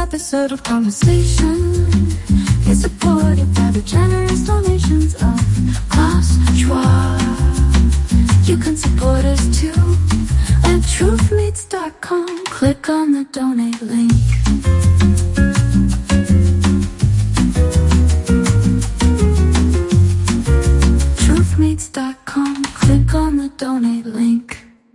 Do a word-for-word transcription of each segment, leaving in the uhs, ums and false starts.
episode of Conversation is supported by the generous donations of Klaus Schwab. You can support us too at truth meets dot com. Click on the donate link. truth meets dot com. Click on the donate link.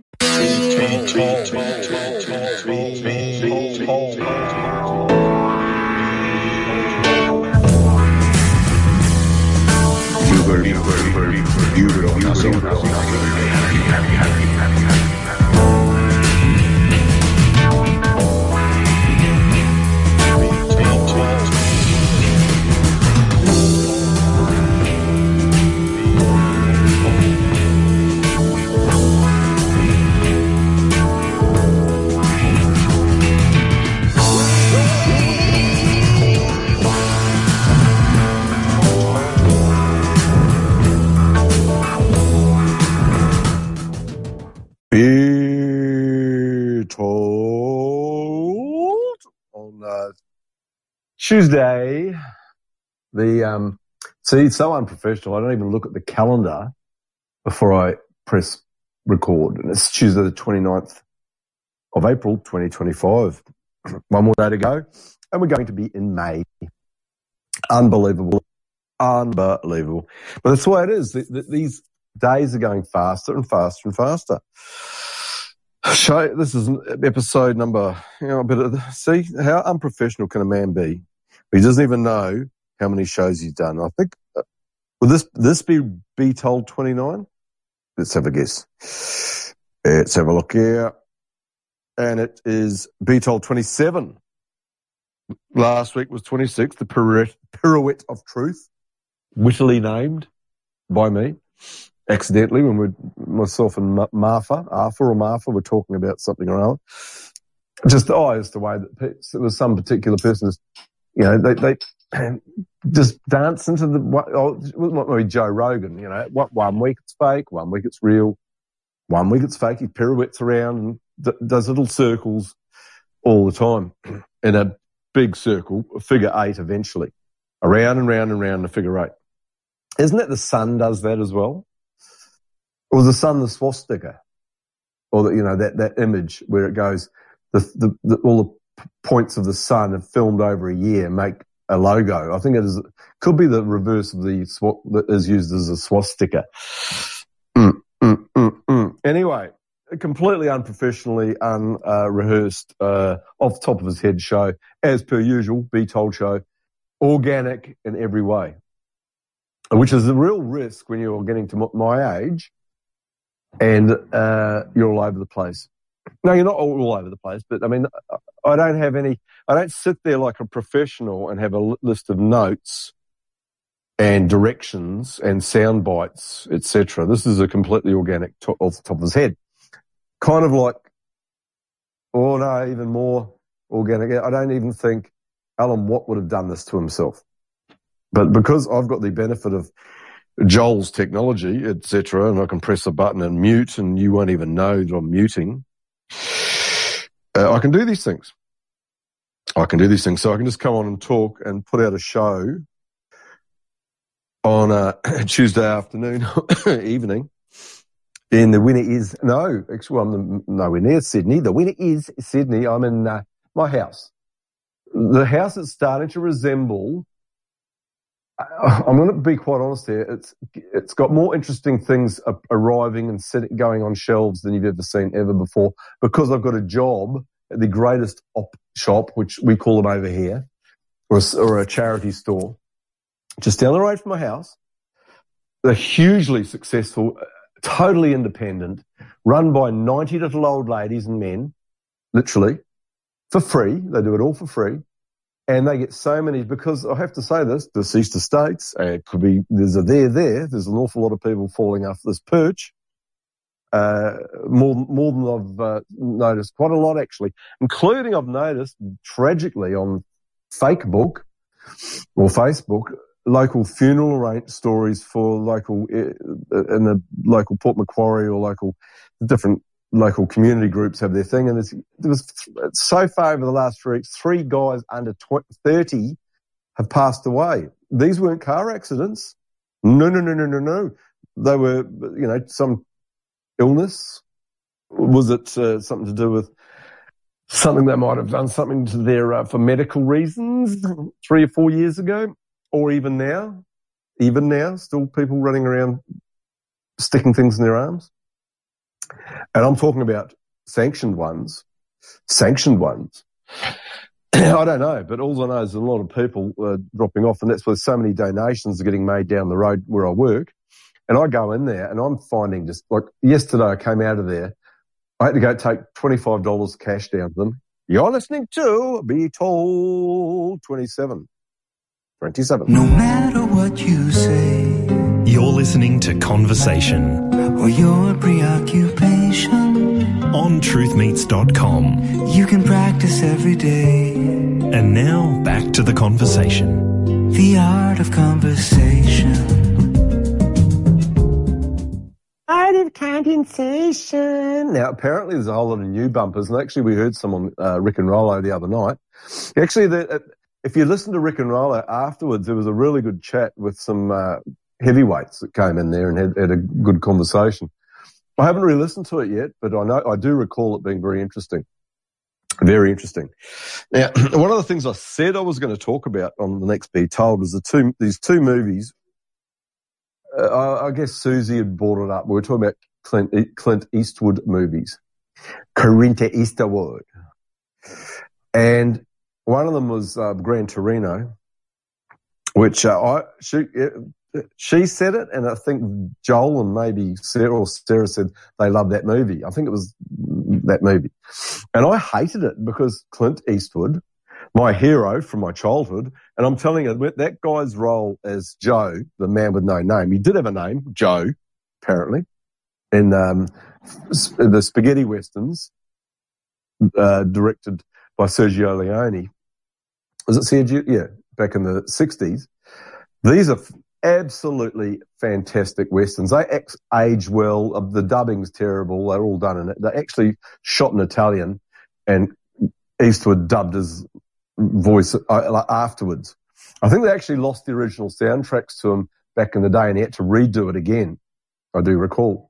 Be told on uh, Tuesday, the um, see, it's so unprofessional. I don't even look at the calendar before I press record. And it's Tuesday, the twenty-ninth of April, twenty twenty-five. One more day to go, and we're going to be in May. Unbelievable, unbelievable. But that's the way it is. The, the, these days are going faster and faster and faster. Show, this is episode number, you know, a bit of, see, how unprofessional can a man be? He doesn't even know how many shows he's done. I think, uh, will this, this be Be Told twenty-nine? Let's have a guess. Let's have a look here. And it is Be Told twenty-seven. Last week was twenty-six, the pirouette, pirouette of truth, wittily named by me. Accidentally, when we, myself and Martha, Arthur or Martha, were talking about something or other. Just, oh, it's the way that it was some particular person, you know, they, they just dance into the, oh, it might be Joe Rogan, you know, what, one week it's fake, one week it's real, one week it's fake, he pirouettes around and d- does little circles all the time in a big circle, a figure eight eventually, around and round and round the figure eight. Isn't it the sun does that as well? Or the sun, the swastika, or the, you know, that, that image where it goes, the, the, the, all the points of the sun are filmed over a year, make a logo. I think it is, could be the reverse of the swat that is used as a swastika. Mm, mm, mm, mm. Anyway, a completely unprofessionally unrehearsed, uh, off the top of his head show, as per usual, Be Told show, organic in every way, which is a real risk when you're getting to my age. And uh, you're all over the place. No, you're not all, all over the place, but I mean, I don't have any, I don't sit there like a professional and have a list of notes and directions and sound bites, et cetera. This is a completely organic to- off the top of his head. Kind of like, oh no, even more organic. I don't even think Alan Watt would have done this to himself. But because I've got the benefit of Joel's technology, et cetera, and I can press a button and mute, and you won't even know that I'm muting. Uh, I can do these things. I can do these things. So I can just come on and talk and put out a show on a Tuesday afternoon, evening. And the winner is, no, actually, I'm nowhere near Sydney. The winner is Sydney. I'm in uh, my house. The house is starting to resemble, I'm going to be quite honest here. It's it's got more interesting things arriving and sitting, going on shelves than you've ever seen ever before, because I've got a job at the greatest op shop, which we call them over here, or a, or a charity store, just down the road from my house. They're hugely successful, totally independent, run by ninety little old ladies and men, literally, for free. They do it all for free. And they get so many, because I have to say this, deceased estates, uh, it could be, there's a there there, there's an awful lot of people falling off this perch, uh, more, more than I've uh, noticed, quite a lot actually, including I've noticed, tragically, on Facebook or Facebook, local funeral arrange stories for local, uh, in the local Port Macquarie or local, different local community groups have their thing. And there was so far over the last three weeks, three guys under thirty have passed away. These weren't car accidents. No, no, no, no, no, no. They were, you know, some illness. Was it uh, something to do with something they might have done something to their, uh, for medical reasons three or four years ago? Or even now? Even now, still people running around sticking things in their arms? And I'm talking about sanctioned ones. Sanctioned ones. I don't know, but all I know is a lot of people are dropping off, and that's where so many donations are getting made down the road where I work. And I go in there, and I'm finding just, like, yesterday I came out of there, I had to go take twenty-five dollars cash down to them. You're listening to Be Told twenty-seven. twenty-seven. No matter what you say, you're listening to Conversation or your preoccupation on truth meets dot com. You can practice every day. And now back to the conversation. The art of conversation. Art of condensation. Now, apparently there's a whole lot of new bumpers, and actually we heard some on uh, Rick and Rollo the other night. Actually, the, uh, if you listen to Rick and Rollo afterwards, there was a really good chat with some uh, heavyweights that came in there and had, had a good conversation. I haven't really listened to it yet, but I know I do recall it being very interesting. Very interesting. Now, one of the things I said I was going to talk about on the next Be Told was the two these two movies. Uh, I, I guess Susie had brought it up. We were talking about Clint, Clint Eastwood movies. Clint Eastwood. And one of them was uh, Gran Torino, which uh, I she she said it, and I think Joel and maybe Sarah or Sarah said they loved that movie. I think it was that movie, and I hated it because Clint Eastwood, my hero from my childhood, and I'm telling you that guy's role as Joe, the man with no name, he did have a name, Joe, apparently, in um, the spaghetti westerns uh, directed by Sergio Leone. Was it Sergio? Yeah, back in the sixties. These are absolutely fantastic westerns. They ex- age well. The dubbing's terrible. They're all done in it. They're actually shot in Italian, and Eastwood dubbed his voice afterwards. I think they actually lost the original soundtracks to him back in the day, and he had to redo it again. I do recall.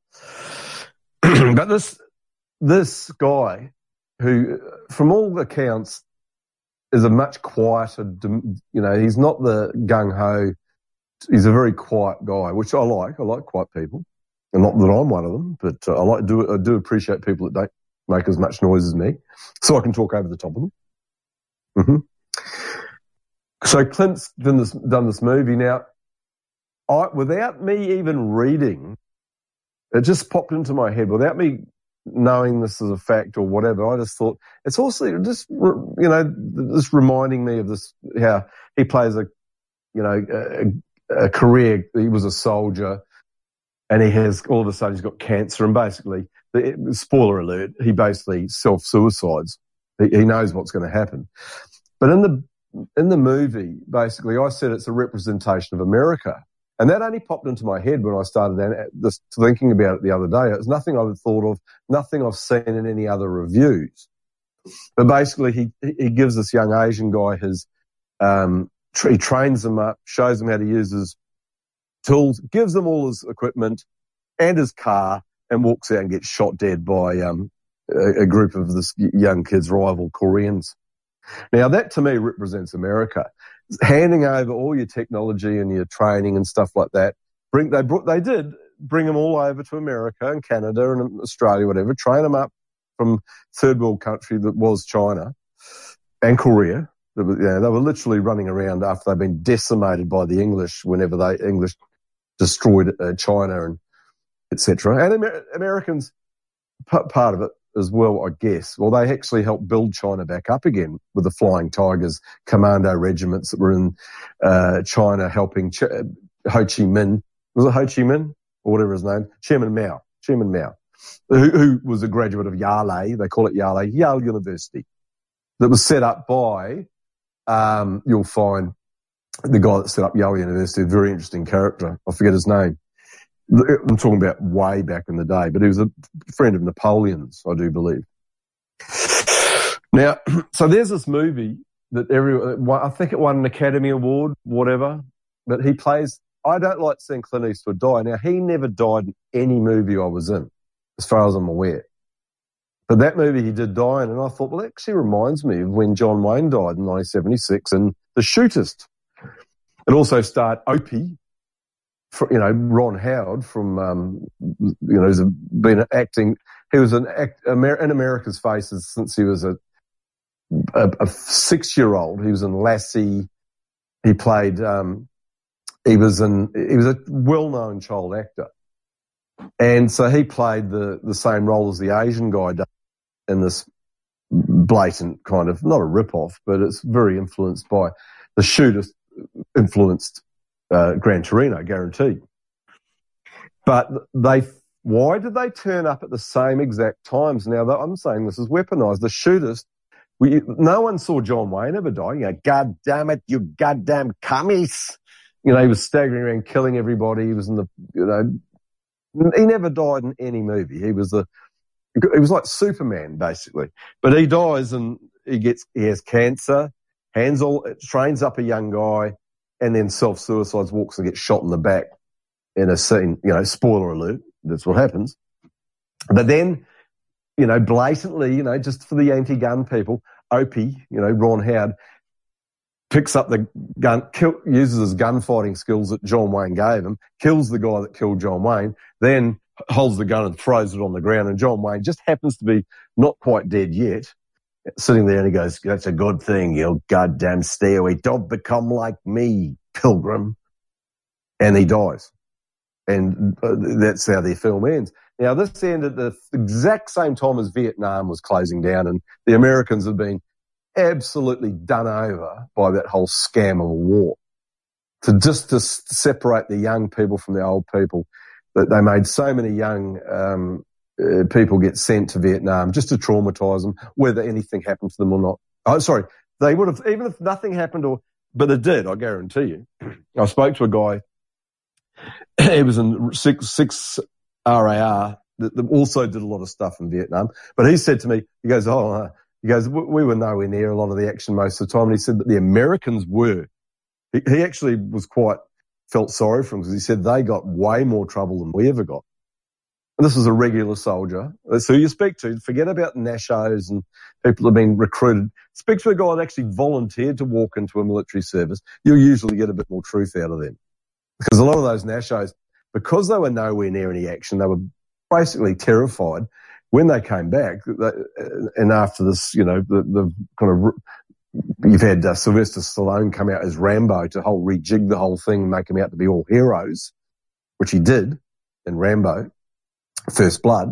But this this guy, who, from all accounts, is a much quieter, you know, he's not the gung-ho, he's a very quiet guy, which I like. I like quiet people. And not that I'm one of them, but uh, I like do I do appreciate people that don't make as much noise as me, so I can talk over the top of them. Mm-hmm. So Clint's done this, done this movie. Now, I, without me even reading, it just popped into my head, without me knowing this as a fact or whatever, I just thought it's also just, you know, just reminding me of this, how he plays a, you know, a, a career. He was a soldier, and he has, all of a sudden he's got cancer, and basically, the, spoiler alert, he basically self-suicides. He, he knows what's going to happen. But in the, in the movie, basically, I said it's a representation of America. And that only popped into my head when I started just thinking about it the other day. It was nothing I've thought of, nothing I've seen in any other reviews. But basically, he he gives this young Asian guy his, um, he trains him up, shows him how to use his tools, gives him all his equipment and his car, and walks out and gets shot dead by um, a, a group of this young kid's rival Koreans. Now, that to me represents America. Handing over all your technology and your training and stuff like that. Bring they brought they did bring them all over to America and Canada and Australia, whatever. Train them up from third world country that was China and Korea. They were, you know, they were literally running around after they'd been decimated by the English whenever they English destroyed uh, China and et cetera. And Amer- Americans p- part of it as well, I guess. Well, they actually helped build China back up again with the Flying Tigers commando regiments that were in uh, China helping Ch- Ho Chi Minh. Was it Ho Chi Minh? Or whatever his name? Chairman Mao. Chairman Mao, who, who was a graduate of Yale. They call it Yale, Yale University. That was set up by, um, you'll find the guy that set up Yale University, a very interesting character. I forget his name. I'm talking about way back in the day, but he was a friend of Napoleon's, I do believe. Now, so there's this movie that every, I think it won an Academy Award, whatever, but he plays, I don't like seeing Clint Eastwood die. Now, he never died in any movie I was in, as far as I'm aware. But that movie he did die in, and I thought, well, that actually reminds me of when John Wayne died in nineteen seventy-six in The Shootist. It also starred Opie, for, you know, Ron Howard from, um, you know, he's been acting, he was an act, in America's Faces since he was a, a, a six-year-old. He was in Lassie. He played, um, he was in, he was a well-known child actor. And so he played the, the same role as the Asian guy did in this blatant kind of, not a rip-off, but it's very influenced by The Shootist, influenced uh, Gran Torino, guaranteed. But they, why did they turn up at the same exact times? Now, I'm saying this is weaponized. The Shootist, we, no one saw John Wayne ever die. You know, God damn it, you goddamn commies. You know, he was staggering around killing everybody. He was in the, you know, he never died in any movie. He was the, he was like Superman, basically. But he dies and he gets, he has cancer, hands all, trains up a young guy, and then self-suicides, walks and gets shot in the back in a scene. You know, spoiler alert, that's what happens. But then, you know, blatantly, you know, just for the anti-gun people, Opie, you know, Ron Howard, picks up the gun, kill, uses his gunfighting skills that John Wayne gave him, kills the guy that killed John Wayne, then holds the gun and throws it on the ground, and John Wayne just happens to be not quite dead yet, sitting there, and he goes, that's a good thing, you goddamn stay away. Don't become like me, pilgrim. And he dies. And that's how the film ends. Now, this ended at the exact same time as Vietnam was closing down, and the Americans have been absolutely done over by that whole scam of a war. To just to separate the young people from the old people, that they made so many young um, uh, people get sent to Vietnam just to traumatise them, whether anything happened to them or not. Oh, sorry, they would have, even if nothing happened, or but it did, I guarantee you. I spoke to a guy, he was in six, six R A R, that, that also did a lot of stuff in Vietnam, but he said to me, he goes, oh, uh, he goes, we were nowhere near a lot of the action most of the time, and he said that the Americans were. He, he actually was quite, felt sorry for them, because he said they got way more trouble than we ever got. And this was a regular soldier. That's who you speak to. Forget about Nashos and people who have been recruited. Speak to a guy that actually volunteered to walk into a military service. You'll usually get a bit more truth out of them. Because a lot of those Nashos, because they were nowhere near any action, they were basically terrified. When they came back, they, and after this, you know, the, the kind of, you've had uh, Sylvester Stallone come out as Rambo to whole rejig the whole thing and make him out to be all heroes, which he did in Rambo, First Blood.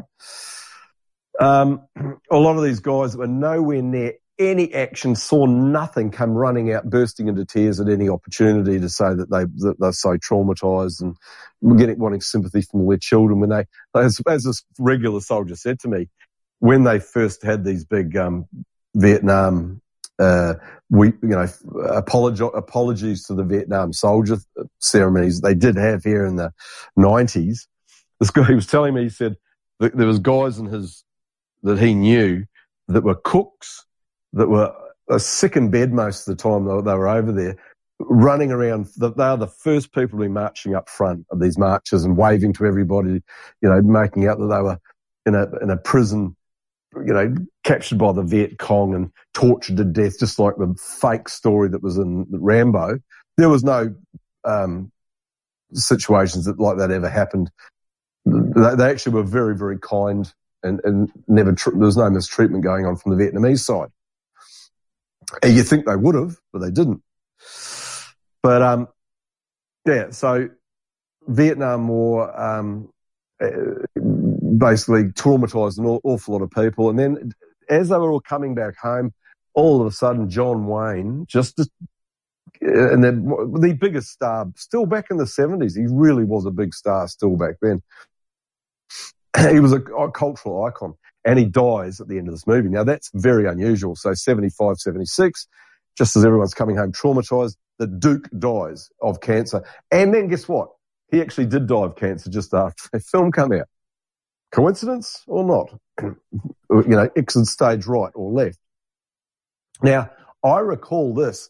Um, a lot of these guys that were nowhere near any action, saw nothing, come running out, bursting into tears at any opportunity to say that, they, that they're so traumatised, and getting, wanting sympathy from all their children. When they, as, as this regular soldier said to me, when they first had these big um, Vietnam Uh, we, you know, apologi- apologies to the Vietnam soldier ceremonies they did have here in the nineties. This guy, he was telling me, he said that there was guys in his, that he knew that were cooks that were uh, sick in bed most of the time they, they were over there, running around. They are the first people to be marching up front of these marches and waving to everybody, you know, making out that they were in a, in a prison, you know, captured by the Viet Cong and tortured to death, just like the fake story that was in Rambo. There was no um, situations that like that ever happened. They, they actually were very, very kind, and, and never tr- there was no mistreatment going on from the Vietnamese side. And you think they would have, but they didn't. But um, yeah, so Vietnam War um, basically traumatised an awful lot of people. And then as they were all coming back home, all of a sudden John Wayne, just, and then the biggest star, still back in the seventies, he really was a big star still back then. He was a, a cultural icon, and he dies at the end of this movie. Now, that's very unusual. So seventy-five, seventy-six, just as everyone's coming home traumatised, the Duke dies of cancer. And then guess what? he actually did die of cancer just after the film came out. Coincidence or not? You know, exit stage right or left. Now, I recall this.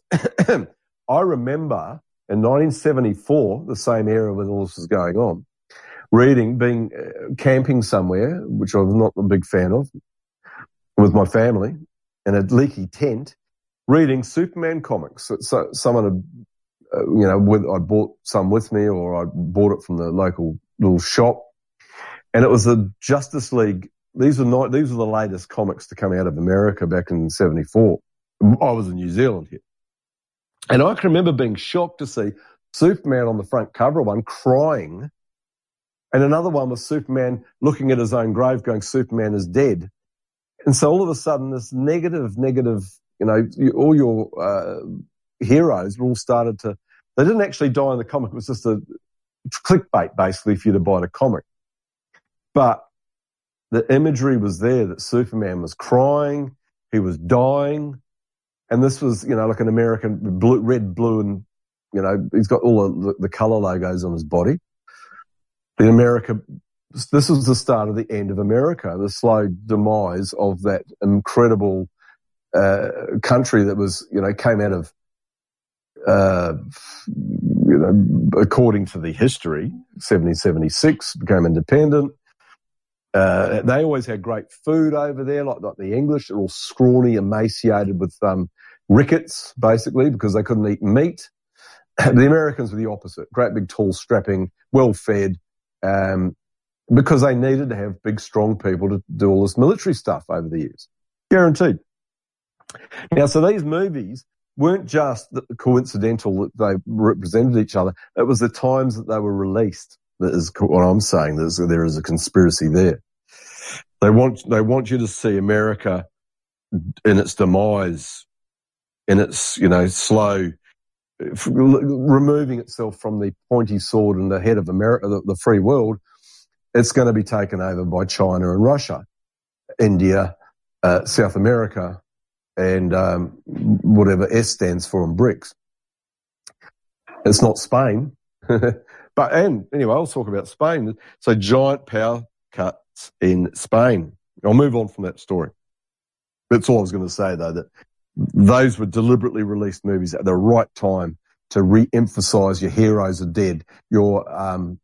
I remember in nineteen seventy-four, the same era when all this was going on, reading, being uh, camping somewhere, which I was not a big fan of, with my family in a leaky tent, reading Superman comics. So someone had, uh, you know, with, I bought some with me, or I bought it from the local little shop, and it was the Justice League. These were not, these were the latest comics to come out of America back in seventy-four. I was in New Zealand here. And I can remember being shocked to see Superman on the front cover of one crying, and another one was Superman looking at his own grave going, Superman is dead. And so all of a sudden this negative, negative, you know, all your uh, heroes all started to, they didn't actually die in the comic. It was just a clickbait basically for you to buy the comic. But the imagery was there that Superman was crying, he was dying. And this was, you know, like an American blue, red, blue, and, you know, he's got all the, the colour logos on his body. The America, this was the start of the end of America, the slow demise of that incredible uh, country that was, you know, came out of, uh, you know, according to the history, seventeen seventy-six, became independent. Uh, they always had great food over there, like, like the English. They're all scrawny, emaciated with um, rickets, basically, because they couldn't eat meat. The Americans were the opposite. Great big, tall, strapping, well-fed, um, because they needed to have big, strong people to do all this military stuff over the years. Guaranteed. Now, so these movies weren't just coincidental that they represented each other. It was the times that they were released. That is what I'm saying. There's, there is a conspiracy there. They want, they want you to see America in its demise, in its, you know, slow, removing itself from the pointy sword in the head of America, the, the free world. It's going to be taken over by China and Russia, India, uh, South America, and um, whatever S stands for in BRICS. It's not Spain. But, and anyway, I'll talk about Spain. So giant power cuts in Spain. I'll move on from that story. That's all I was going to say, though, that those were deliberately released movies at the right time to re-emphasize your heroes are dead, your, um,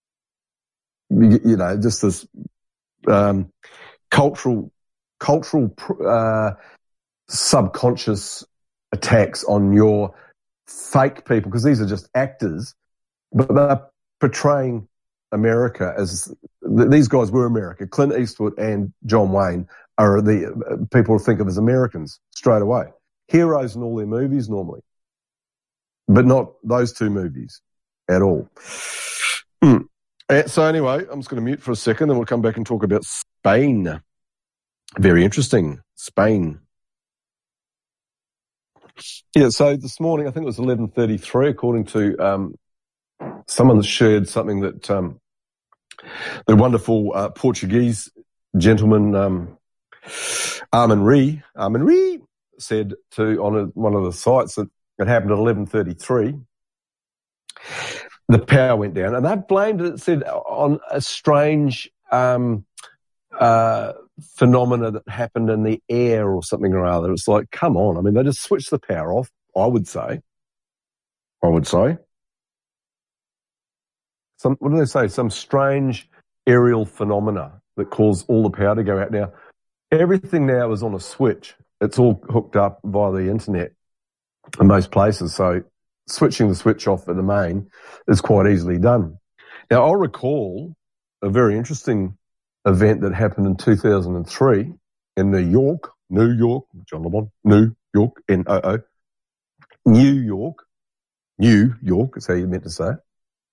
you, you know, just this um, cultural, cultural uh, subconscious attacks on your fake people, because these are just actors. But they're portraying America as, these guys were America. Clint Eastwood and John Wayne are the people think of as Americans straight away. Heroes in all their movies normally. But not those two movies at all. Mm. So anyway, I'm just going to mute for a second, then we'll come back and talk about Spain. Very interesting. Spain. Yeah, so this morning, I think it was eleven thirty-three, according to um, someone that shared something that um, the wonderful uh, Portuguese gentleman, um, Armin Ree, Armin Ree said to on a, one of the sites that it happened at eleven thirty-three. The power went down, and they blamed it, it said, on a strange um, uh, phenomena that happened in the air or something or other. It's like, come on. I mean, they just switched the power off, I would say. I would say. Some, what do they say? Some strange aerial phenomena that caused all the power to go out. Now, everything now is on a switch. It's all hooked up via the internet in most places. So switching the switch off at the main is quite easily done. Now, I'll recall a very interesting event that happened in two thousand three in New York, New York, John Lamont, New York, N O O, New York, New York is how you meant to say it.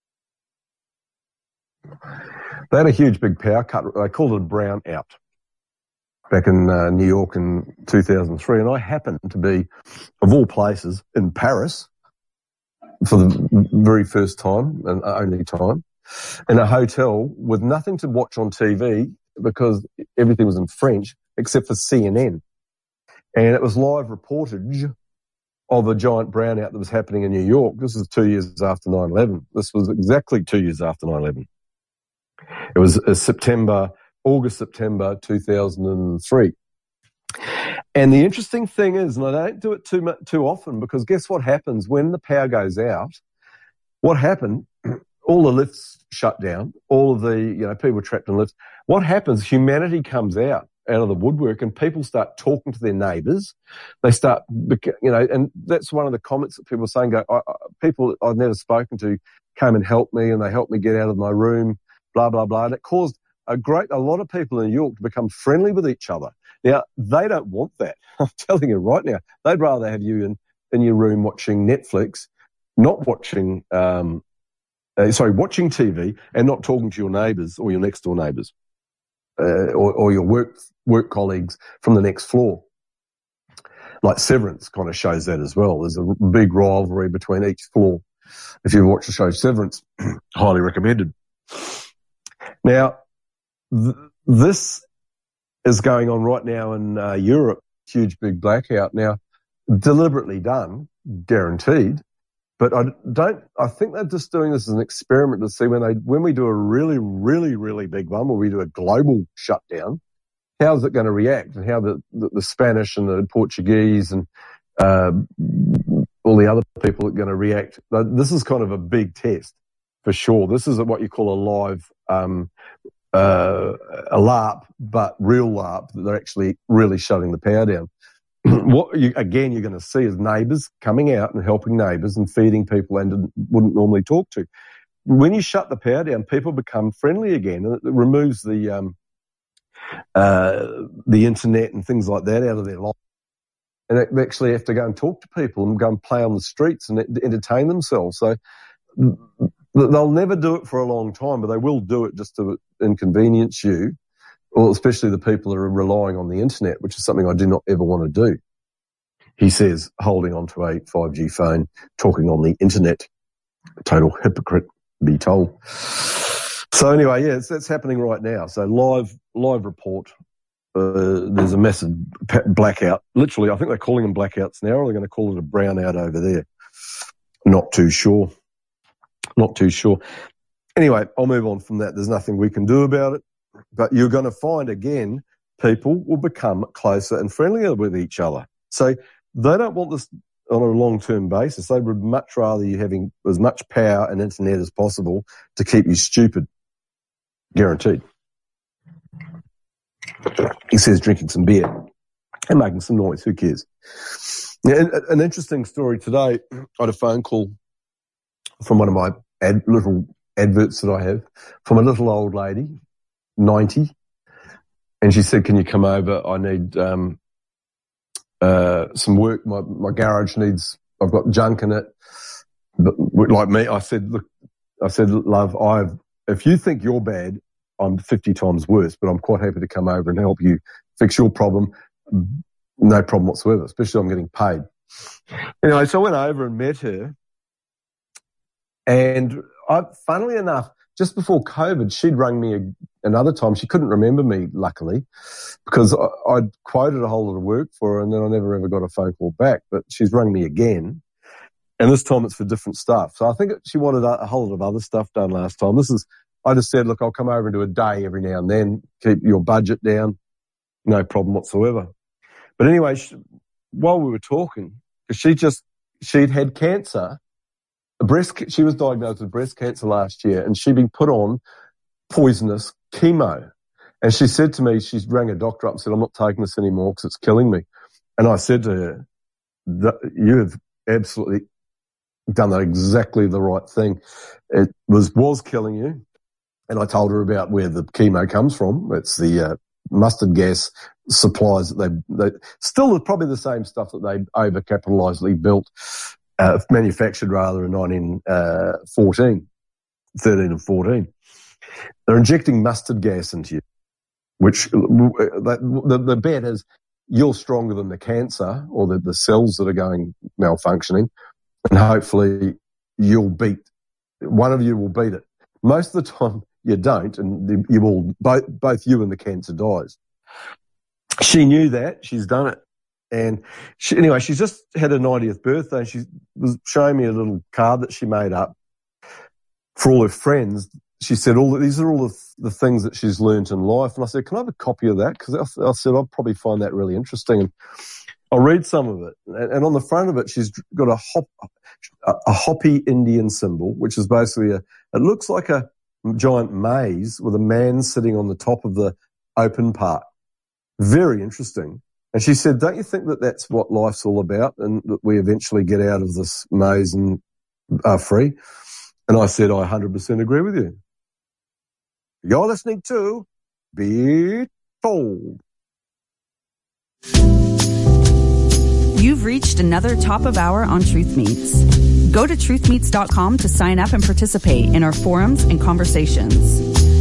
They had a huge big power cut. They called it a brown out back in uh, New York in two thousand three. And I happened to be, of all places, in Paris for the very first time and only time, in a hotel with nothing to watch on T V because everything was in French except for C N N. And it was live reportage of a giant brownout that was happening in New York. This is two years after nine eleven. This was exactly two years after nine eleven. It was uh, September, August, September two thousand three. And the interesting thing is, and I don't do it too much, too often, because guess what happens when the power goes out? What happened? All the lifts shut down. All of the, you know, people trapped in lifts. What happens? Humanity comes out, out of the woodwork, and people start talking to their neighbours. They start, you know, and that's one of the comments that people are saying, go, I, I, people I've never spoken to came and helped me, and they helped me get out of my room, blah, blah, blah. And it caused a great, a lot of people in New York to become friendly with each other. Now, they don't want that. I'm telling you right now. They'd rather have you in, in your room watching Netflix, not watching, um, uh, sorry, watching T V and not talking to your neighbours or your next door neighbours, uh, or, or your work, work colleagues from the next floor. Like Severance kind of shows that as well. There's a big rivalry between each floor. If you watch the show Severance, highly recommended. Now, th- this is going on right now in uh, Europe, huge big blackout. Now, deliberately done, guaranteed, but I don't, I think they're just doing this as an experiment to see when they, when we do a really, really, really big one, where we do a global shutdown, how's it going to react, and how the, the, the Spanish and the Portuguese and uh, all the other people are going to react. This is kind of a big test for sure. This is what you call a live, um, Uh, a LARP, but real LARP, that they're actually really shutting the power down. What you, again, you're going to see is neighbours coming out and helping neighbours and feeding people and wouldn't normally talk to. When you shut the power down, people become friendly again, and it removes the um, uh, the internet and things like that out of their life. And they actually have to go and talk to people and go and play on the streets and entertain themselves. So they'll never do it for a long time, but they will do it just to inconvenience you, or especially the people that are relying on the internet, which is something I do not ever want to do. He says, holding onto a five G phone, talking on the internet. Total hypocrite, be told. So anyway, yeah, it's, that's happening right now. So live, live report. Uh, there's a massive blackout. Literally, I think they're calling them blackouts now, or they're going to call it a brownout over there. Not too sure. Not too sure. Anyway, I'll move on from that. There's nothing we can do about it. But you're going to find, again, people will become closer and friendlier with each other. So they don't want this on a long-term basis. They would much rather you having as much power and internet as possible to keep you stupid. Guaranteed. He says drinking some beer and making some noise. Who cares? Yeah, an interesting story today. I had a phone call from one of my ad, little adverts that I have from a little old lady, ninety, and she said, "Can you come over? I need um, uh, some work. My my garage needs. I've got junk in it." But like me, I said, "Look, I said, love, I've if you think you're bad, I'm fifty times worse. But I'm quite happy to come over and help you fix your problem. No problem whatsoever. Especially I'm getting paid." Anyway, so I went over and met her. And I, funnily enough, just before COVID, she'd rung me a, another time. She couldn't remember me, luckily, because I, I'd quoted a whole lot of work for her, and then I never ever got a phone call back. But she's rung me again, and this time it's for different stuff. So I think she wanted a, a whole lot of other stuff done last time. This is, I just said, look, I'll come over and do a day every now and then, keep your budget down, no problem whatsoever. But anyway, she, while we were talking, because she just, she'd had cancer. Breast, she was diagnosed with breast cancer last year, and she'd been put on poisonous chemo. And she said to me, she rang a doctor up and said, "I'm not taking this anymore because it's killing me." And I said to her, "You have absolutely done exactly the right thing. It was was killing you." And I told her about where the chemo comes from. It's the uh, mustard gas supplies that they, they still probably the same stuff that they overcapitalizedly built. Uh, manufactured rather in nineteen fourteen, thirteen and fourteen. They're injecting mustard gas into you, which the, the bet is you're stronger than the cancer or the, the cells that are going malfunctioning, and hopefully you'll beat, one of you will beat it. Most of the time you don't, and you will, both, both you and the cancer dies. She knew that. She's done it. And she, anyway, she's just had her ninetieth birthday. And she was showing me a little card that she made up for all her friends. She said, "All these are all the, the things that she's learnt in life." And I said, "Can I have a copy of that?" Because I, I said, "I'll probably find that really interesting." And I'll read some of it. And, and on the front of it, she's got a hop, a, a hoppy Indian symbol, which is basically a, it looks like a giant maze with a man sitting on the top of the open part. Very interesting. And she said, "Don't you think that that's what life's all about, and that we eventually get out of this maze and are free?" And I said, "I one hundred percent agree with you." You're listening to Be Told. You've reached another top of hour on Truth Meets. Go to truth meets dot com to sign up and participate in our forums and conversations.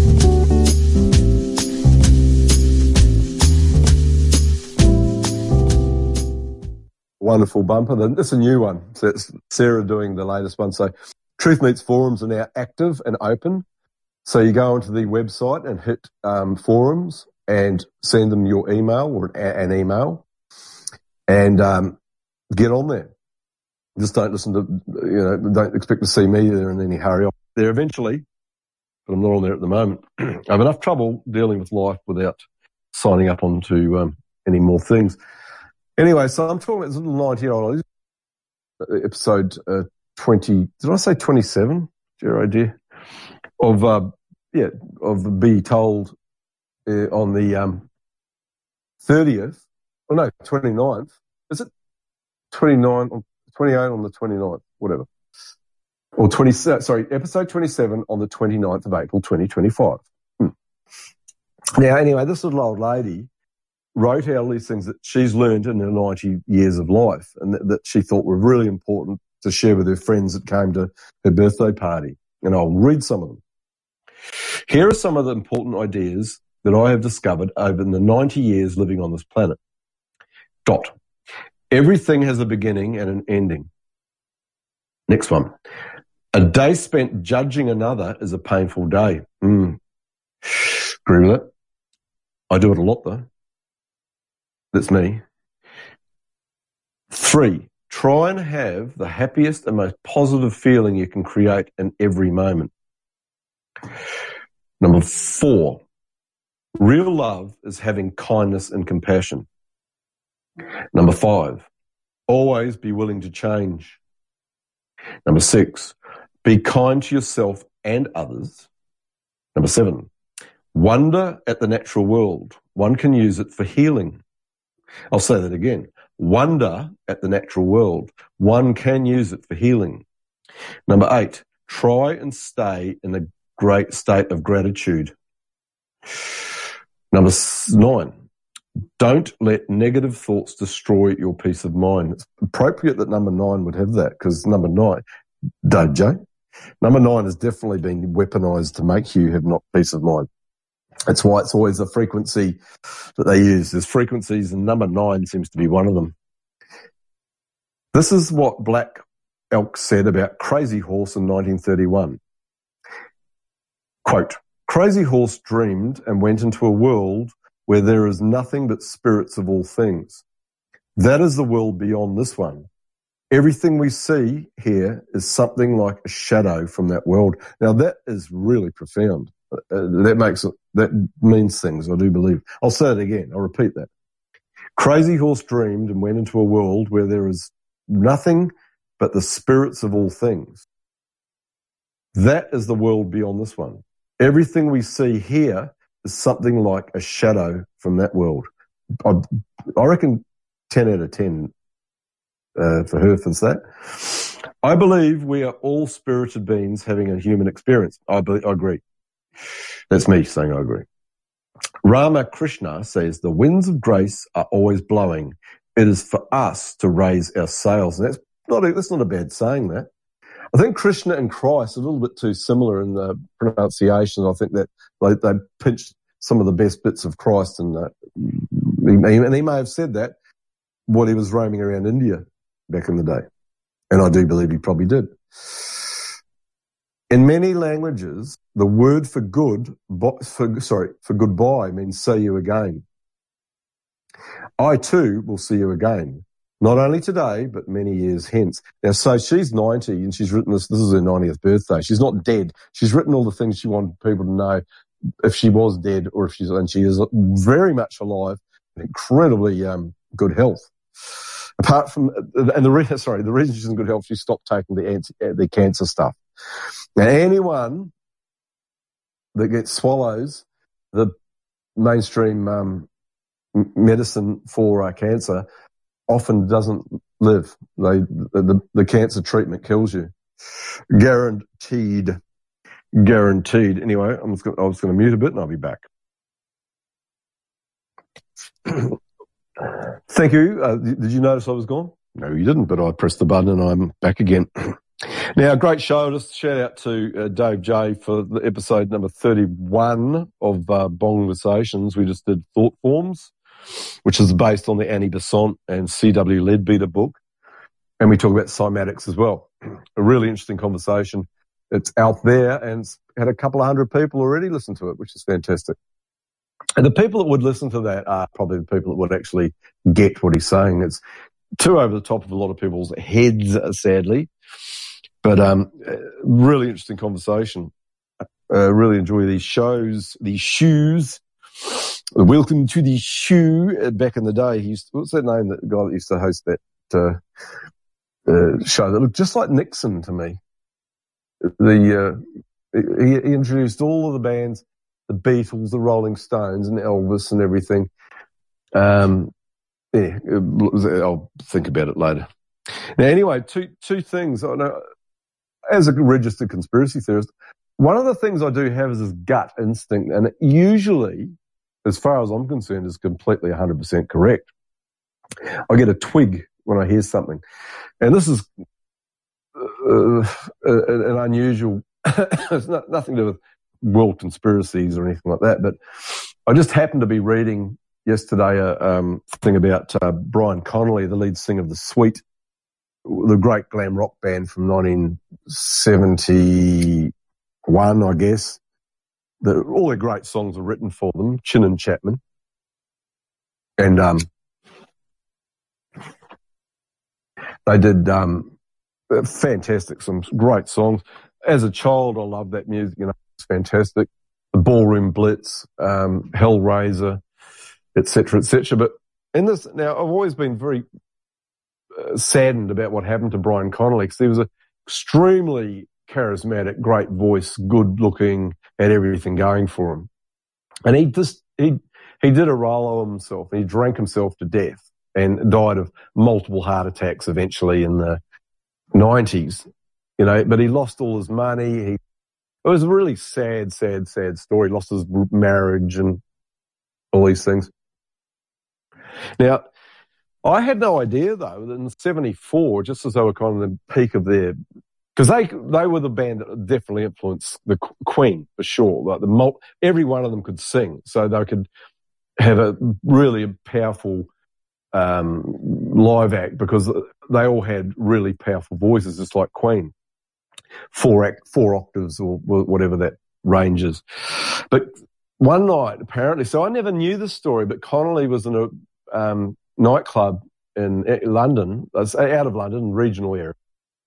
Wonderful bumper. It's a new one. So it's Sarah doing the latest one. So Truth Meets forums are now active and open. So you go onto the website and hit um, forums and send them your email or an email and um, get on there. Just don't listen to, you know, don't expect to see me there in any hurry. There eventually, but I'm not on there at the moment. I have enough trouble dealing with life without signing up onto um, any more things. Anyway, so I'm talking about this little ninety-year-old, episode uh, twenty, did I say twenty-seven? Your idea? Of, uh, yeah, of Be Told uh, on the um, thirtieth, oh no, twenty-ninth. Is it twenty-nine, or twenty-eight on the twenty-ninth, whatever. Or twenty, sorry, episode twenty-seven on the twenty-ninth of April, twenty twenty-five. Hmm. Now, anyway, this little old lady wrote out all these things that she's learned in her ninety years of life and that, that she thought were really important to share with her friends that came to her birthday party. And I'll read some of them. Here are some of the important ideas that I have discovered over the ninety years living on this planet. Dot. Everything has a beginning and an ending. Next one. A day spent judging another is a painful day. Mm. Agree with it. I do it a lot though. That's me. Three, try and have the happiest and most positive feeling you can create in every moment. Number four, real love is having kindness and compassion. Number five, always be willing to change. Number six, be kind to yourself and others. Number seven, wonder at the natural world. One can use it for healing. I'll say that again. Wonder at the natural world. One can use it for healing. Number eight, try and stay in a great state of gratitude. Number nine, don't let negative thoughts destroy your peace of mind. It's appropriate that number nine would have that because number nine, Dojo, number nine has definitely been weaponized to make you have not peace of mind. That's why it's always a frequency that they use. There's frequencies and number nine seems to be one of them. This is what Black Elk said about Crazy Horse in nineteen thirty-one. Quote, Crazy Horse dreamed and went into a world where there is nothing but spirits of all things. That is the world beyond this one. Everything we see here is something like a shadow from that world. Now that is really profound. Uh, that makes it, that means things, I do believe. I'll say it again. I'll repeat that. Crazy Horse dreamed and went into a world where there is nothing but the spirits of all things. That is the world beyond this one. Everything we see here is something like a shadow from that world. I, I reckon ten out of ten uh, for her for that. I believe we are all spirited beings having a human experience. I, believe, I agree. That's me saying I agree. Ramakrishna says the winds of grace are always blowing. It is for us to raise our sails. And that's not a, that's not a bad saying, that. I think Krishna and Christ are a little bit too similar in the pronunciation. I think that they, they pinched some of the best bits of Christ, and uh, he, and he may have said that while he was roaming around India back in the day. And I do believe he probably did. In many languages, the word for good, for, sorry, for goodbye means see you again. I too will see you again. Not only today, but many years hence. Now, so she's ninety and she's written this, this is her ninetieth birthday. She's not dead. She's written all the things she wanted people to know if she was dead or if she's, and she is very much alive, incredibly um, good health. Apart from, and the reason, sorry, the reason she's in good health, she stopped taking the anti, the cancer stuff. Now, anyone that gets swallows the mainstream um, medicine for uh, cancer often doesn't live. They, the, the cancer treatment kills you. Guaranteed. Guaranteed. Anyway, I'm just gonna, I was going to mute a bit and I'll be back. Thank you. Uh, did you notice I was gone? No, you didn't, but I pressed the button and I'm back again. Now, great show. Just shout out to uh, Dave J for the episode number thirty-one of uh, Bonversations. We just did Thought Forms, which is based on the Annie Besant and C W Leadbeater book. And we talk about cymatics as well. A really interesting conversation. It's out there and it's had a couple of hundred people already listen to it, which is fantastic. And the people that would listen to that are probably the people that would actually get what he's saying. It's too over the top of a lot of people's heads, sadly. But um, really interesting conversation. Uh, really enjoy these shows, these shoes. Welcome to the shoe. Back in the day, he used to, what's that name? That the guy that used to host that uh, uh, show that looked just like Nixon to me. The uh, he, he introduced all of the bands, the Beatles, the Rolling Stones, and Elvis and everything. Um, yeah, I'll think about it later. Now, anyway, two two things. I know, as a registered conspiracy theorist, one of the things I do have is this gut instinct, and it usually, as far as I'm concerned, is completely one hundred percent correct. I get a twig when I hear something. And this is uh, an unusual, it's not, nothing to do with world conspiracies or anything like that, but I just happened to be reading yesterday a um, thing about uh, Brian Connolly, the lead singer of The Sweet, the great glam rock band from nineteen seventy-one, I guess. The, all their great songs are written for them, Chin and Chapman. And um, they did um, fantastic, some great songs. As a child, I loved that music. You know, it's fantastic. The Ballroom Blitz, um, Hellraiser, et cetera, et cetera. But in this, now I've always been very uh, saddened about what happened to Brian Connolly, because he was an extremely charismatic, great voice, good looking, had everything going for him. And he just, he, he did a roll of himself. He drank himself to death and died of multiple heart attacks eventually in the nineties, you know, but he lost all his money. He, it was a really sad, sad, sad story. He lost his marriage and all these things. Now, I had no idea though that in seventy-four, just as they were kind of the peak of their, because they they were the band that definitely influenced the Queen for sure. Like the every one of them could sing, so they could have a really powerful um, live act because they all had really powerful voices, just like Queen, four act, four octaves or whatever that range is. But one night, apparently, so I never knew this story, but Connolly was in a um, nightclub in London, out of London, regional area.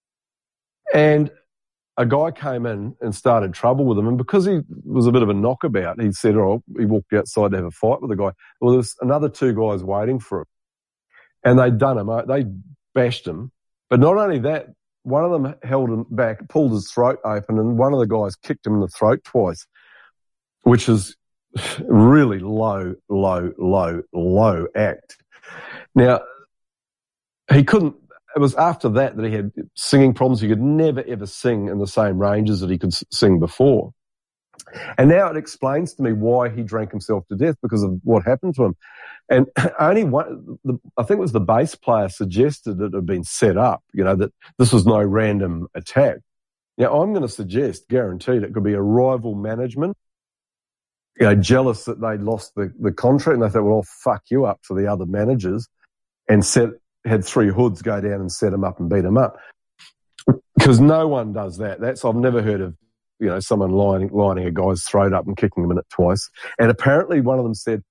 And a guy came in and started trouble with him. And because he was a bit of a knockabout, he said, oh, he walked outside to have a fight with the guy. Well, there was another two guys waiting for him. And they'd done him. They bashed him. But not only that, one of them held him back, pulled his throat open, and one of the guys kicked him in the throat twice, which is really low, low, low, low act. Now, he couldn't, it was after that that he had singing problems. He could never, ever sing in the same ranges that he could sing before. And now it explains to me why he drank himself to death, because of what happened to him. And only one, the, I think it was the bass player suggested that it had been set up, you know, that this was no random attack. Now, I'm going to suggest, guaranteed, it could be a rival management, you know, jealous that they'd lost the, the contract, and they thought, well, I'll fuck you up for the other managers, and set, had three hoods go down and set him up and beat him up. Because no one does that. That's, I've never heard of, you know, someone lining, lining a guy's throat up and kicking him in it twice. And apparently one of them said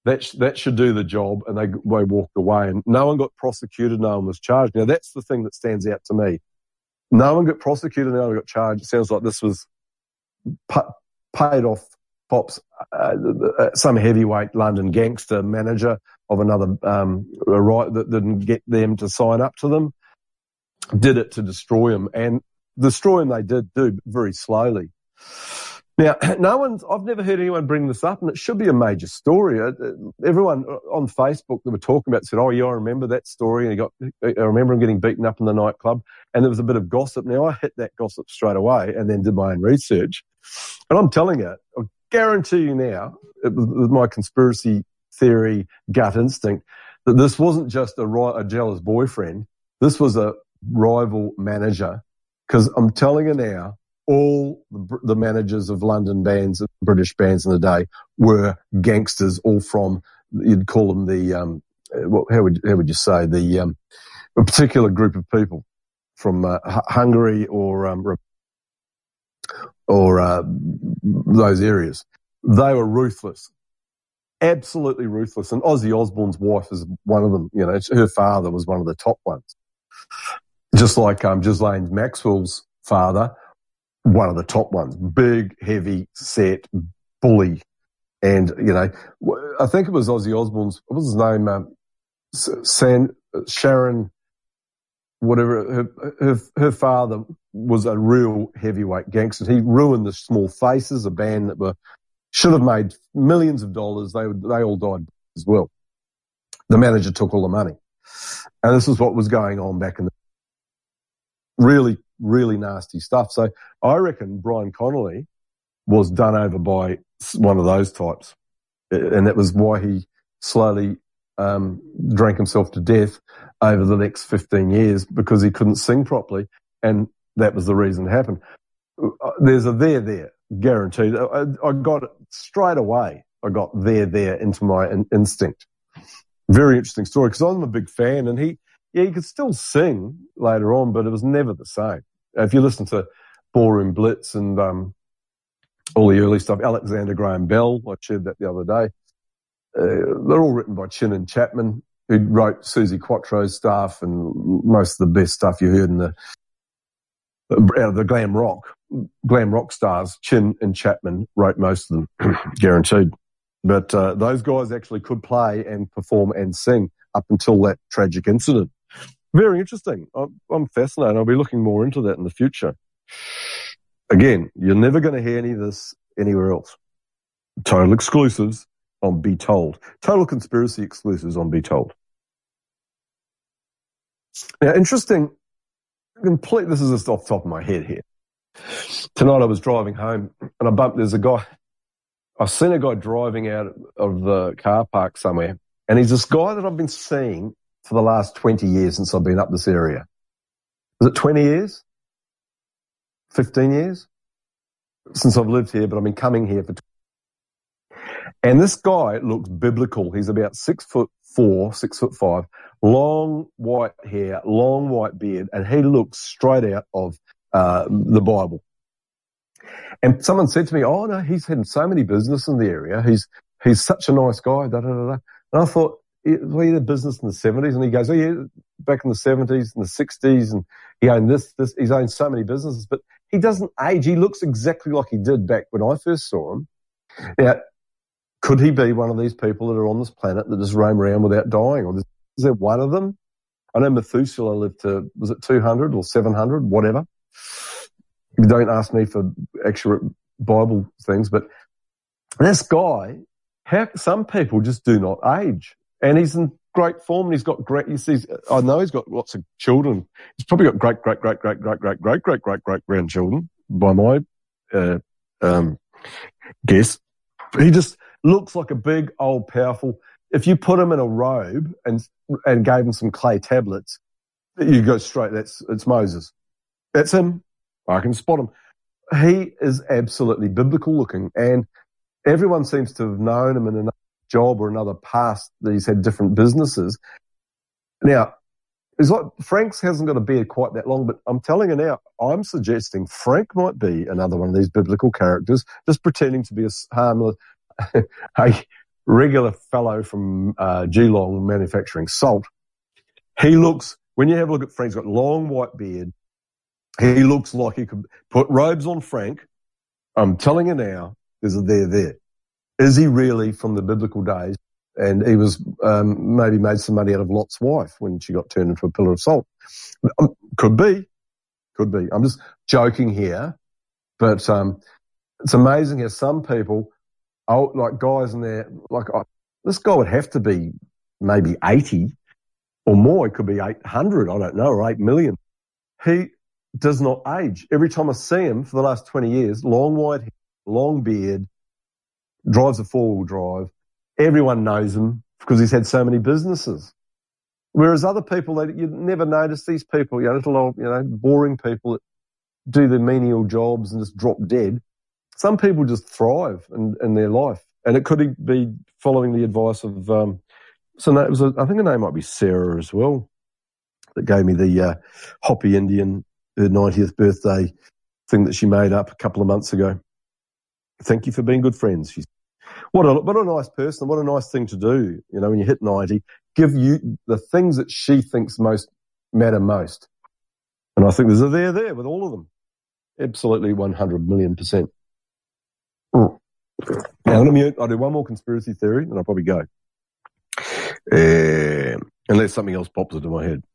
That sh- that should do the job, and they, they walked away, and no one got prosecuted, no one was charged. Now, that's the thing that stands out to me. No one got prosecuted, no one got charged. It sounds like this was pa- paid off Pops, uh, some heavyweight London gangster manager of another um, right that didn't get them to sign up to them, did it to destroy him, and destroy him they did do very slowly. Now, no one's, I've never heard anyone bring this up, and it should be a major story. Everyone on Facebook that were talking about it said, oh, yeah, I remember that story, and he got, I remember him getting beaten up in the nightclub, and there was a bit of gossip. Now, I hit that gossip straight away and then did my own research, and I'm telling you, I guarantee you now, it was my conspiracy theory gut instinct, that this wasn't just a, a jealous boyfriend. This was a rival manager, because I'm telling you now, all the, the managers of London bands, British bands in the day, were gangsters, all from, you'd call them the, um, what, how would how would you say, the um, a particular group of people from uh, H- Hungary or um, or uh, those areas. They were ruthless, absolutely ruthless. And Ozzy Osbourne's wife is one of them. You know, her father was one of the top ones. Just like um, Ghislaine Maxwell's father, one of the top ones. Big, heavy, set, bully. And, you know, I think it was Ozzy Osbourne's, what was his name? Um, San, Sharon, whatever. Her, her, her father was a real heavyweight gangster. He ruined the Small Faces, a band that were should have made millions of dollars. They they all died as well. The manager took all the money. And this is what was going on back in the really, really nasty stuff. So I reckon Brian Connolly was done over by one of those types. And that was why he slowly um, drank himself to death over the next fifteen years, because he couldn't sing properly. And that was the reason it happened. There's a there there, guaranteed. I, I got it straight away. I got there there into my in- instinct. Very interesting story, because I'm a big fan, and he, yeah, he could still sing later on, but it was never the same. If you listen to Ballroom Blitz and um, all the early stuff, Alexander Graham Bell, I shared that the other day, uh, they're all written by Chin and Chapman, who wrote Susie Quattro's stuff and most of the best stuff you heard in the out of the glam rock, glam rock stars. Chin and Chapman wrote most of them, guaranteed. But uh, those guys actually could play and perform and sing up until that tragic incident. Very interesting. I'm, I'm fascinated. I'll be looking more into that in the future. Again, you're never going to hear any of this anywhere else. Total exclusives on Be Told. Total conspiracy exclusives on Be Told. Now, interesting, complete, this is just off the top of my head here. Tonight I was driving home and I bumped, there's a guy, I've seen a guy driving out of the car park somewhere, and he's this guy that I've been seeing for the last twenty years since I've been up this area. Is it twenty years? fifteen years? Since I've lived here, but I've been coming here for twenty. And this guy looks biblical. He's about six foot four, six foot five, long white hair, long white beard, and he looks straight out of uh, the Bible. And someone said to me, oh, no, he's had so many business in the area. He's he's such a nice guy. Da, da, da, da. And I thought, well, he had business in the seventies. And he goes, oh, yeah, back in the seventies and the sixties. And he owned this, this. He's owned so many businesses. But he doesn't age. He looks exactly like he did back when I first saw him. Now, could he be one of these people that are on this planet that just roam around without dying? Or is there one of them? I know Methuselah lived to, was it two hundred or seven hundred, whatever. Don't ask me for accurate Bible things, but this guy, how, some people just do not age, and he's in great form, and he's got great, you see, I know he's got lots of children. He's probably got great, great, great, great, great, great, great, great, great, great grandchildren, by my uh, um, guess. He just looks like a big, old, powerful, if you put him in a robe and and gave him some clay tablets, you go straight, that's, it's Moses. That's him. I can spot him. He is absolutely biblical looking, and everyone seems to have known him in another job or another past that he's had different businesses. Now, it's like Frank's hasn't got a beard quite that long, but I'm telling you now, I'm suggesting Frank might be another one of these biblical characters, just pretending to be a harmless, a regular fellow from uh, Geelong manufacturing salt. He looks, when you have a look at Frank, he's got long white beard. He looks like he could put robes on Frank. I'm telling you now, there's a there there. Is he really from the biblical days? And he was um, maybe made some money out of Lot's wife when she got turned into a pillar of salt. Um, could be. Could be. I'm just joking here. But um, it's amazing how some people, oh, like guys in there, like oh, this guy would have to be maybe eighty or more. It could be eight hundred, I don't know, or eight million. He does not age. Every time I see him for the last twenty years, long white hair, long beard, drives a four-wheel drive. Everyone knows him because he's had so many businesses. Whereas other people, they, you never notice these people, you know, little old, you know, boring people that do the menial jobs and just drop dead. Some people just thrive in, in their life. And it could be following the advice of, um, so no, it was a, I think her name might be Sarah as well, that gave me the uh, Hoppy Indian, her ninetieth birthday thing that she made up a couple of months ago. Thank you for being good friends. She's What a, what a nice person. What a nice thing to do. You know, when you hit ninety, give you the things that she thinks most matter most. And I think there's a there there with all of them. Absolutely one hundred million percent. Mm. Now, I'm going to mute. I'll do one more conspiracy theory, and I'll probably go. Um, unless something else pops into my head.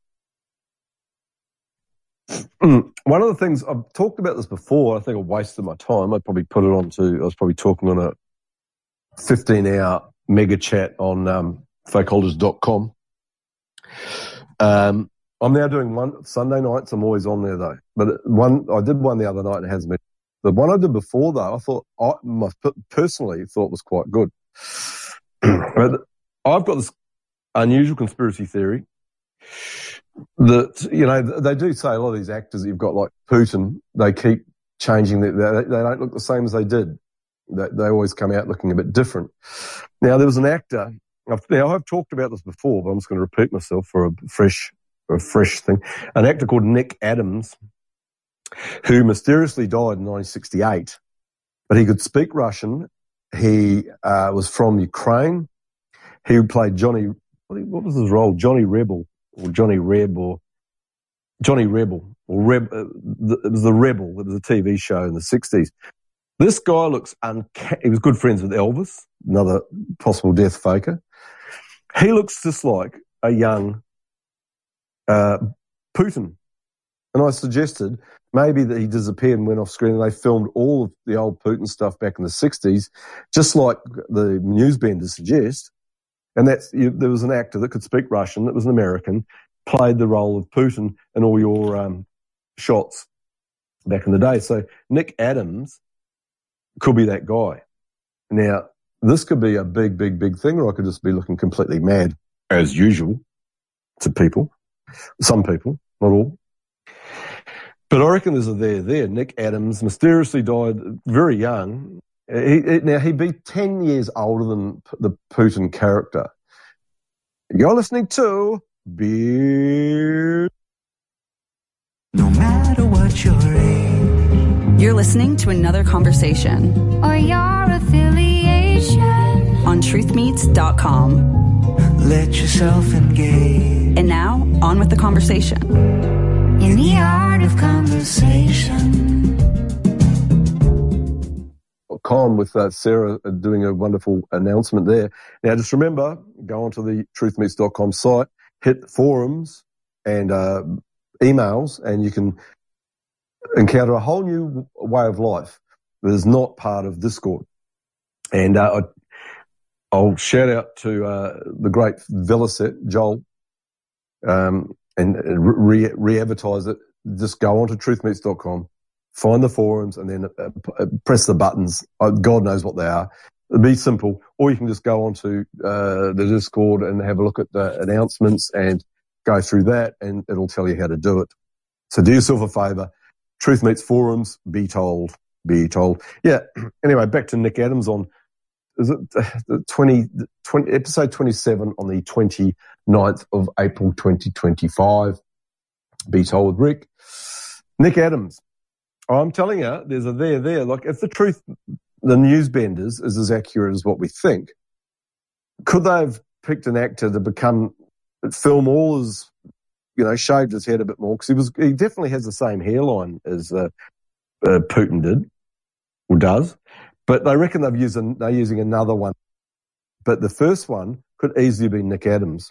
Mm. One of the things, I've talked about this before, I think I wasted my time. I'd probably put it on to, I was probably talking on a fifteen hour mega chat on um, fakeholders dot com. Um, I'm now doing one Sunday nights. I'm always on there though. But one, I did one the other night. It hasn't been. The one I did before though, I thought, I my, personally thought was quite good. But I've got this unusual conspiracy theory that, you know, they do say a lot of these actors that you've got like Putin, they keep changing. Their, they, they don't look the same as they did. They, they always come out looking a bit different. Now, there was an actor. I've, now, I've talked about this before, but I'm just going to repeat myself for a fresh, for a fresh thing. An actor called Nick Adams, who mysteriously died in nineteen sixty-eight, but he could speak Russian. He uh, was from Ukraine. He played Johnny. What was his role? Johnny Rebel, or Johnny Reb, or Johnny Rebel, or Reb. Uh, the, it was the Rebel. It was a T V show in the sixties. This guy looks uncanny. He was good friends with Elvis, another possible death faker. He looks just like a young uh, Putin. And I suggested maybe that he disappeared and went off screen and they filmed all of the old Putin stuff back in the sixties, just like the newsbenders suggest. And that's, you, there was an actor that could speak Russian, that was an American, played the role of Putin in all your um, shots back in the day. So Nick Adams could be that guy. Now, this could be a big, big, big thing, or I could just be looking completely mad, as usual, to people. Some people, not all. But I reckon there's a there there. Nick Adams mysteriously died very young. He, he, now, he'd be ten years older than the Putin character. You're listening to Beard. No matter what your age, You're listening to another conversation or your affiliation. on truth meets dot com. let yourself engage. And now, on with the conversation. In the art of conversation. Con with uh, Sarah doing a wonderful announcement there. Now, just remember, go onto the truth meets dot com site, hit forums and uh, emails, and you can encounter a whole new way of life that is not part of Discord. And uh, I, I'll shout out to uh, the great Velicet, Joel, um, and re- re-advertise it. Just go onto truth meets dot com. Find the forums and then uh, press the buttons. Uh, God knows what they are. It'll be simple. Or you can just go onto uh, the Discord and have a look at the announcements and go through that, and it'll tell you how to do it. So do yourself a favour. Truth Meets forums, be told, be told. Yeah, anyway, back to Nick Adams on, is it the twenty, twenty, episode twenty-seven on the twenty-ninth of April twenty twenty-five. Be told with Rick. Nick Adams. I'm telling you, there's a there there. Like, if the truth, the newsbenders, is as accurate as what we think, could they have picked an actor to become, film all his, you know, shaved his head a bit more? Because he was, he definitely has the same hairline as uh, uh, Putin did, or does. But they reckon they've used an, they're using another one. But the first one could easily be Nick Adams.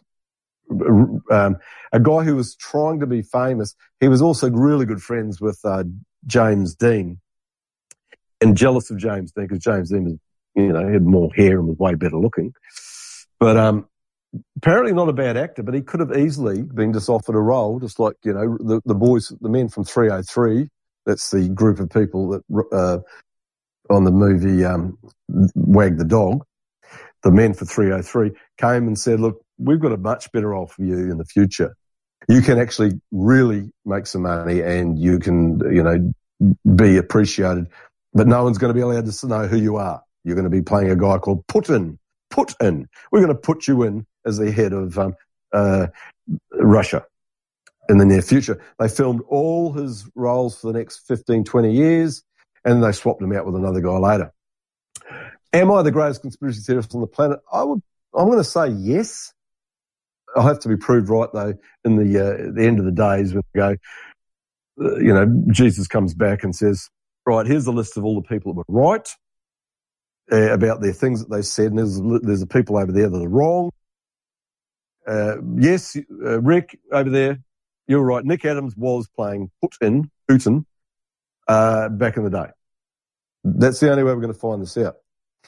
Um, a guy who was trying to be famous. He was also really good friends with uh, James Dean, and jealous of James Dean because James Dean was, you know, had more hair and was way better looking. But um, apparently not a bad actor, but he could have easily been just offered a role, just like, you know, the, the boys, the men from three oh three. That's the group of people that uh, on the movie um, Wag the Dog. The men for three oh three came and said, look, we've got a much better role for you in the future. You can actually really make some money and you can, you know, be appreciated, but no one's going to be allowed to know who you are. You're going to be playing a guy called Putin. Putin. We're going to put you in as the head of um, uh, Russia in the near future. They filmed all his roles for the next fifteen, twenty years, and they swapped him out with another guy later. Am I the greatest conspiracy theorist on the planet? I would. I'm going to say yes. I'll have to be proved right, though, in the uh, the end of the days when we go, uh, you know, Jesus comes back and says, right, here's the list of all the people that were right uh, about their things that they said, and there's, there's the people over there that are wrong. Uh, yes, uh, Rick, over there, you're right. Nick Adams was playing Putin, Putin uh, back in the day. That's the only way we're going to find this out.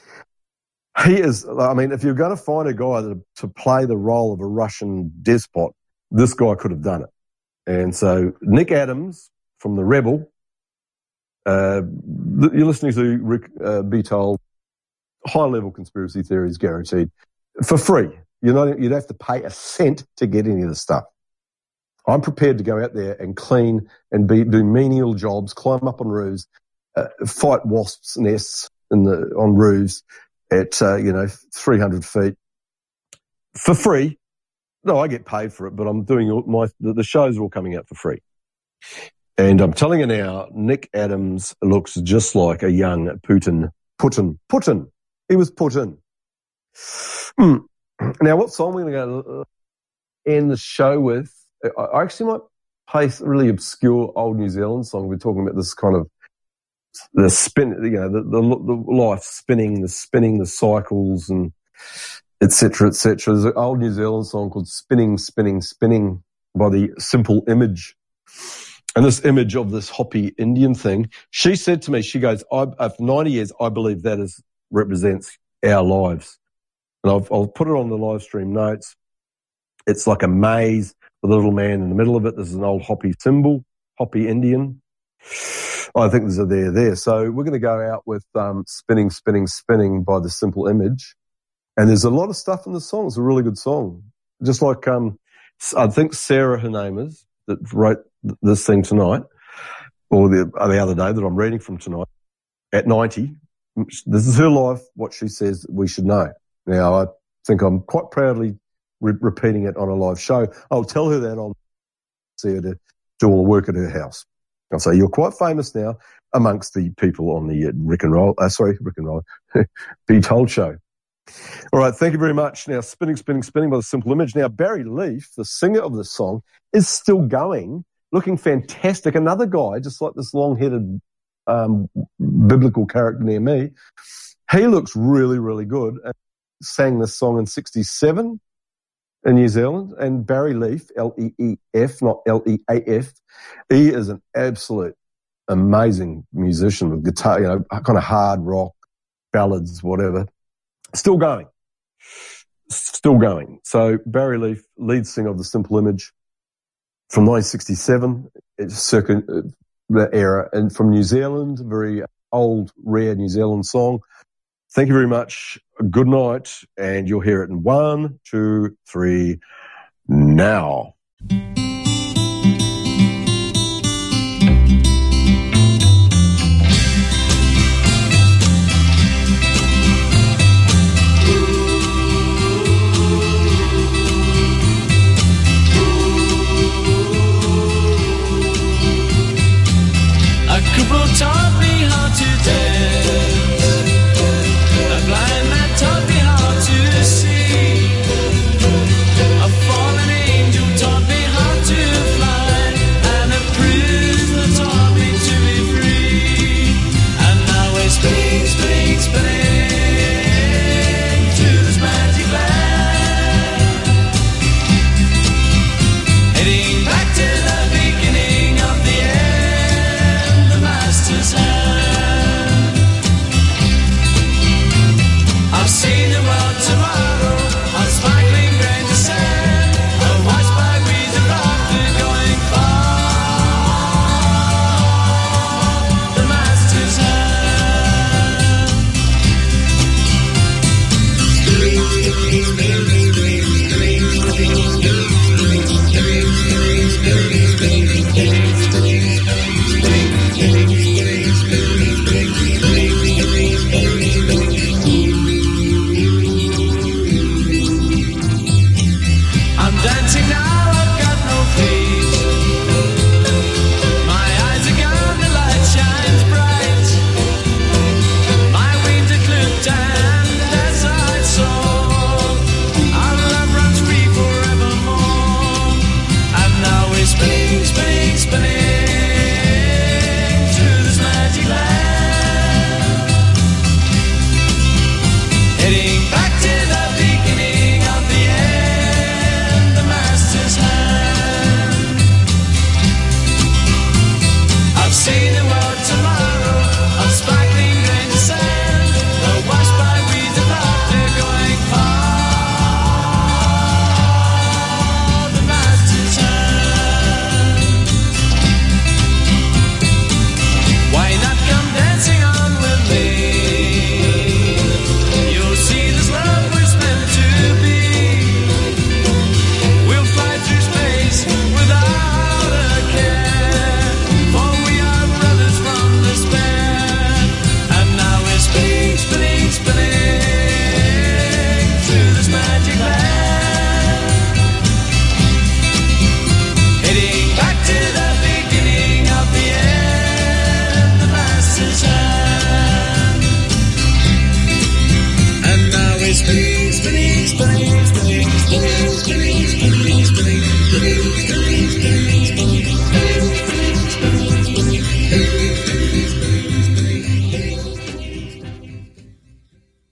He is, I mean, if you're going to find a guy that, to play the role of a Russian despot, this guy could have done it. And so Nick Adams from The Rebel, uh, you're listening to Rick uh, Be Told, high-level conspiracy theories guaranteed, for free. You're not, you'd have to pay a cent to get any of the stuff. I'm prepared to go out there and clean and be, do menial jobs, climb up on roofs, uh, fight wasps' nests in the, on roofs, at, uh, you know, three hundred feet for free. No, I get paid for it, but I'm doing my, the shows are all coming out for free. And I'm telling you now, Nick Adams looks just like a young Putin. Putin. Putin. He was Putin. Mm. Now, what song we're going to end the show with? I actually might play a really obscure old New Zealand song. We're talking about this kind of the spin, you know, the, the, the life spinning, the spinning, the cycles, and et cetera, et cetera. There's an old New Zealand song called "Spinning, Spinning, Spinning" by the Simple Image, and this image of this hoppy Indian thing. She said to me, she goes, I, "After ninety years, I believe that is represents our lives." And I've, I'll put it on the live stream notes. It's like a maze with a little man in the middle of it. This is an old hoppy symbol, hoppy Indian. I think there's a there there. So we're going to go out with um, Spinning, Spinning, Spinning by the Simple Image. And there's a lot of stuff in the song. It's a really good song. Just like, um, I think Sarah, her name is, that wrote this thing tonight, or the, or the other day that I'm reading from tonight, at ninety. This is her life, what she says we should know. Now, I think I'm quite proudly re- repeating it on a live show. I'll tell her that I'll see her to do all the work at her house. I'll say, you're quite famous now amongst the people on the Rick and Roll, uh, sorry, Rick and Roll, Be Told show. All right, thank you very much. Now, Spinning, Spinning, Spinning by the Simple Image. Now, Barry Leaf, the singer of this song, is still going, looking fantastic. Another guy, just like this long-headed um, biblical character near me, he looks really, really good. And sang this song in sixty-seven in New Zealand. And Barry Leaf, L E E F, not L E A F, he is an absolute amazing musician with guitar, you know, kind of hard rock, ballads, whatever. Still going. Still going. So Barry Leaf, lead singer of the Simple Image from nineteen sixty-seven, it's circa the era, and from New Zealand, very old, rare New Zealand song. Thank you very much. Good night, and you'll hear it in one, two, three, now.